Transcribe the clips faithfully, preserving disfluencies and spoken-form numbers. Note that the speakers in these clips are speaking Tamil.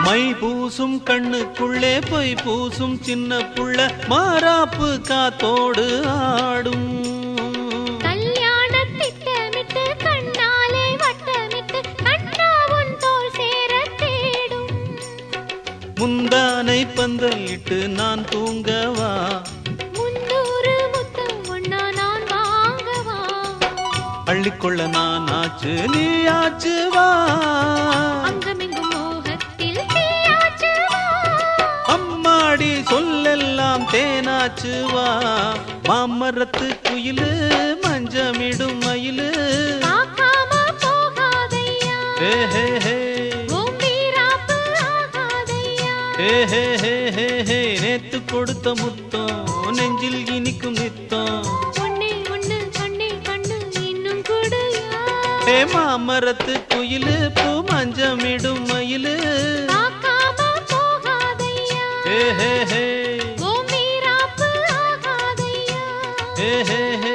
மை பூசும் கண்ணுக்குள்ளே பொய் பூசும் சின்ன புள்ள மாறாப்பு காத்தோடு ஆடும். கல்யாண திட்டமிட்டு கண்ணாலே வட்டமிட்டு கண்ணாவுன் தோல் சேர தேடும். முந்தானை பந்தலிட்டு நான் தூங்கவா, முன்னூறு முத்தம் ஒன்னா நான் வாங்கவா. அள்ளிக்கொள்ள நான் ஆச்சு நீ ஆச்சு வா, அங்கமெங்கும் மோகத்தில் தீயாச்சு வா. அம்மாடி சொல்லெல்லாம் தேனாச்சு வா. மாமரத்து குயிலு மஞ்சமிடும் மயிலு பார்க்காம போகாதையா, ஹே ஹே ஹே உன் வீராப்பு ஆகாதையா. ஹே ஹே ஹே ஹே ஹே நேத்து கொடுத்த முத்தம் நெஞ்சில் இனிக்கும் நித்தம். ஒன்னே ஒண்ணு கண்ணே கண்ணு இன்னும் கொடுயா. ஹே மாமரத்து குயிலு பூ மஞ்சமிடும் மயிலு பார்க்காம போகாதையா, ஹே ஹே ஹே உன் வீராப்பு ஆகாதையா. ஹே ஹே ஹே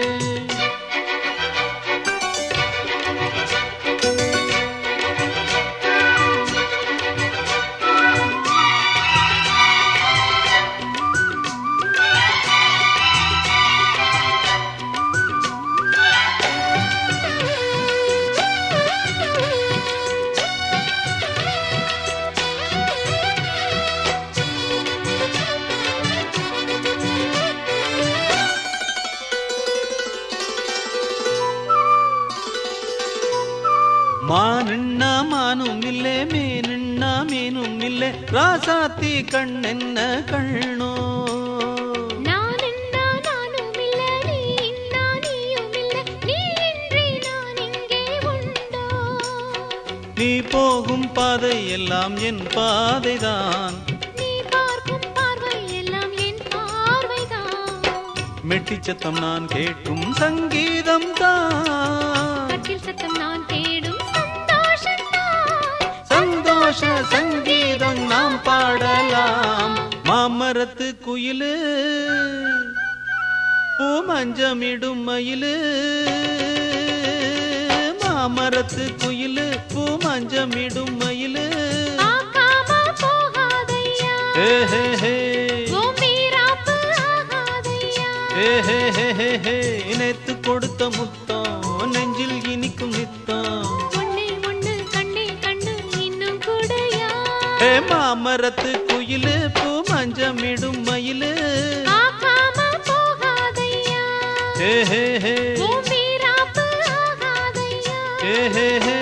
மானுண்ணா மானும் இல்லே மீனுண்ணா மீனும் இல்லே ராசாத்தி கண்ணென்ன கண்ணோ. நான் இன்னா நானும் இல்ல, நீ இன்னா நீயும் இல்ல, நீ இன்றி நான் இங்கே உண்டோ. நீ போகும் பாதை எல்லாம் என் பாதைதான், நீ பார்க்கும் பார்வை எல்லாம் என் பார்வைதான். மெட்டிச்சத்தம் நான் கேட்கும் சங்கீதம் தான், கட்டில் சத்தம் நான் தேடும் சந்தோஷம்தான். சந்தோஷ சங்கீதம் நாம் பாடலாம். மாமரத்து குயிலு பூ மஞ்சமிடும் மயிலு, மாமரத்து குயிலு பூ மஞ்சமிடும் மயிலு பார்க்காம போகாதையா, ஹே ஹே ஹே உன் வீராப்பு ஆகாதையா. ஹே ஹே ஹே ஹே ஹே நேத்து கொடுத்த முத்தம் நெஞ்சில் இனிக்கும் நித்தம். ஒன்னே ஒண்ணு கண்ணே கண்ணு இன்னும் கொடுயா. ஹே மாமரத்து குயிலு பூ மஞ்சமிடும் மயிலு பார்க்காம போகாதையா, ஹே ஹே ஹே உன் வீராப்பு ஆகாதையா. ஹே ஹே ஹே